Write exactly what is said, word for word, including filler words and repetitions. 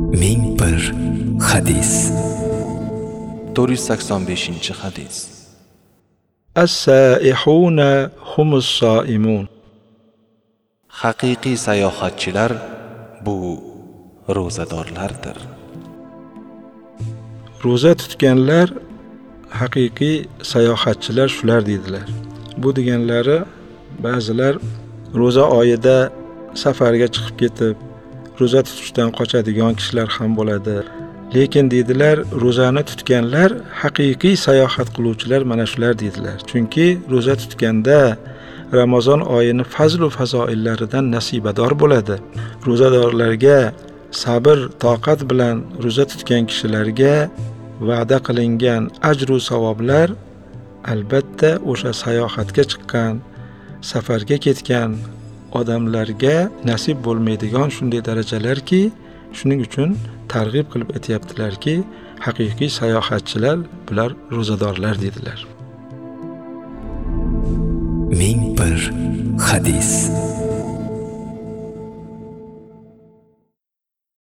ming bir hadis. to'rt yuz sakson beshinchi hadis. As-saihuna humus saimun. Haqiqiy sayohatchilar bu ro'zadorlardir. Ro'za tutganlar haqiqiy sayohatchilar shular dedilar. Bu deganlari ba'zilar ro'za oyida safarga chiqib ketib ro'za tutishdan qochadigan kishilar ham bo'ladi. Lekin dedilar, ro'zani tutganlar haqiqiy sayohat qiluvchilar mana shular dedilar. Chunki ro'za tutganda Ramazon oyini fazl va fazoillaridan nasibador bo'ladi. Ro'zadorlarga sabr, toqat bilan ro'za tutgan kishilarga va'da qilingan ajr va savoblar albatta o'sha sayohatga chiqqan, safarga ketgan odamlarga nasib bo'lmaydigan shunday darajalarki, shuning uchun targ'ib qilib aytayaptilarki, haqiqiy sayohatchilar bular ro'zadorlar dedilar. ming bir hadis.